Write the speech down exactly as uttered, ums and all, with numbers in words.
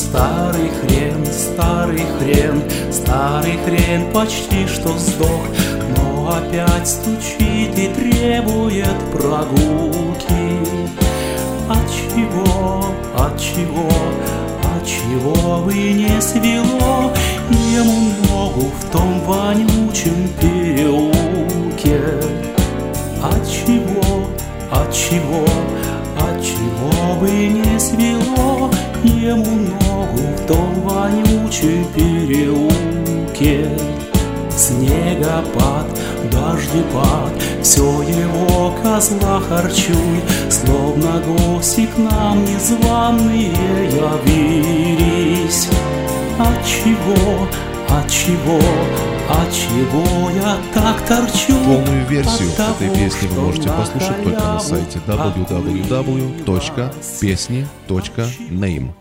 Старый хрен, старый хрен, старый хрен почти что сдох, но опять стучит и требует прогулки. Отчего, отчего, отчего вы не свело ему ногу в том вонючем переулке? Отчего, отчего, отчего бы не свело ему ногу в том вонючем переулке? Снегопад, дождепад, все его козла харчует, словно гости к нам незваные явились. Отчего, отчего, отчего я так торчу? Полную версию этой песни вы можете послушать только на сайте дабл ю дабл ю дабл ю точка песни точка нейм.